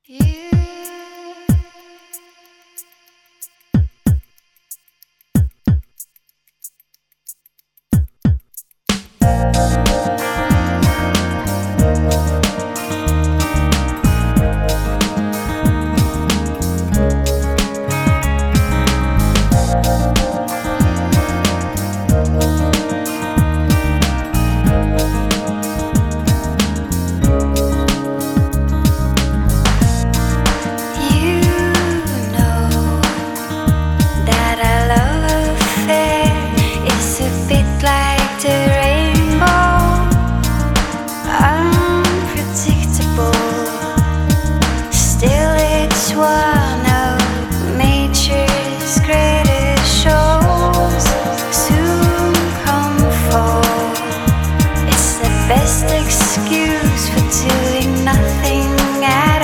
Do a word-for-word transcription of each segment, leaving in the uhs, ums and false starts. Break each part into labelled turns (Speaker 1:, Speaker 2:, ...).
Speaker 1: You one of nature's greatest shows. Soon come fall. It's the best excuse for doing nothing at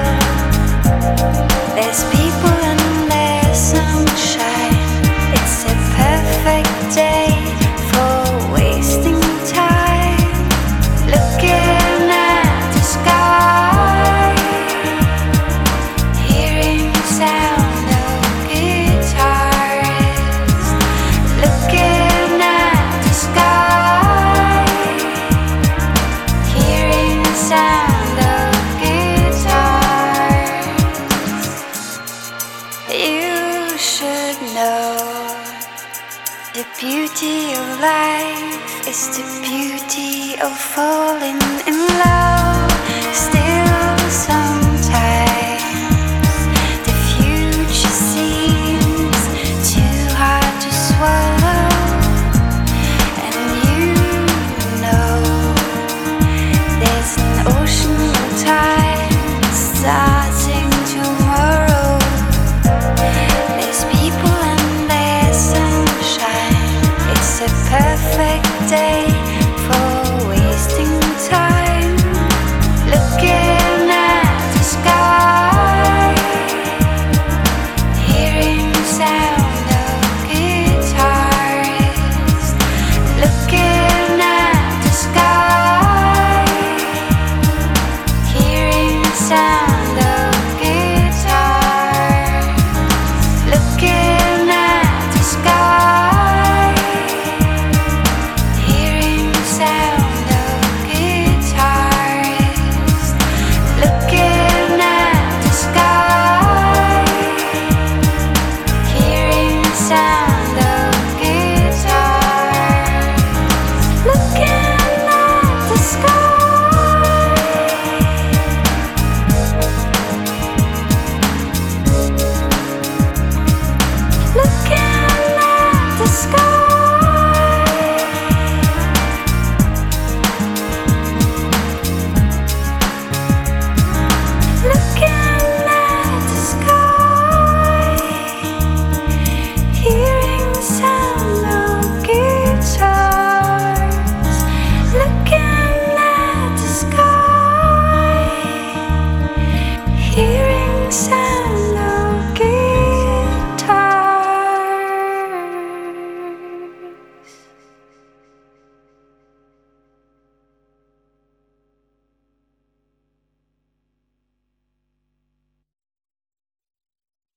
Speaker 1: all. There's people and there's sunshine. It's a perfect day for wasting time, looking at the sky. Sound of guitars, looking at the sky, hearing the sound of guitars. You should know the beauty of life is the beauty of falling in love.